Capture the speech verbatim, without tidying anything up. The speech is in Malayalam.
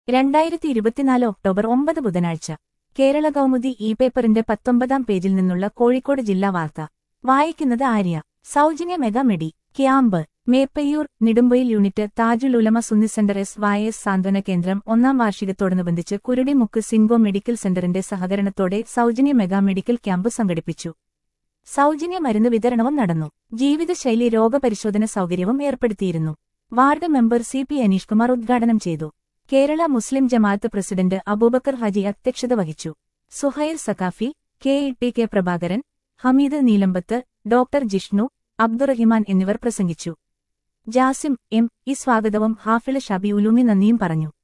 രണ്ടായിരത്തി ഇരുപത്തിനാല് ഒക്ടോബർ ഒമ്പത് ബുധനാഴ്ച കേരള കൗമുദി ഇ പേപ്പറിന്റെ പത്തൊമ്പതാം പേജിൽ നിന്നുള്ള കോഴിക്കോട് ജില്ലാ വാർത്ത വായിക്കുന്നത് ആര്യ. സൗജന്യ mega medi camp Meppayyur Nedumpoyil unit Thajul Ulama Sunni centre S Y S സാന്ത്വന കേന്ദ്രം ഒന്നാം വാർഷികത്തോടനുബന്ധിച്ച് കുരുടിമുക്ക് സിൻഗോ മെഡിക്കൽ സെന്ററിന്റെ സഹകരണത്തോടെ സൗജന്യ മെഗാ മെഡിക്കൽ ക്യാമ്പ് സംഘടിപ്പിച്ചു. സൗജന്യ മരുന്ന് വിതരണവും നടന്നു. ജീവിതശൈലി രോഗപരിശോധന സൗകര്യവും ഏർപ്പെടുത്തിയിരുന്നു. Ward member C P Aneesh Kumar ഉദ്ഘാടനം ചെയ്തു. കേരള മുസ്ലിം ജമാഅത്ത് പ്രസിഡന്റ് അബൂബക്കർ ഹാജി അധ്യക്ഷത വഹിച്ചു. Suhair Saqafi, K E T K Prabhakaran, Hameed Neelambath, doctor Jishnu, Abdurahiman എന്നിവർ പ്രസംഗിച്ചു. ജാസിം എം ഇ സ്വാഗതവും ഹാഫിള് ഷബി ഉലൂമി നന്ദിയും പറഞ്ഞു.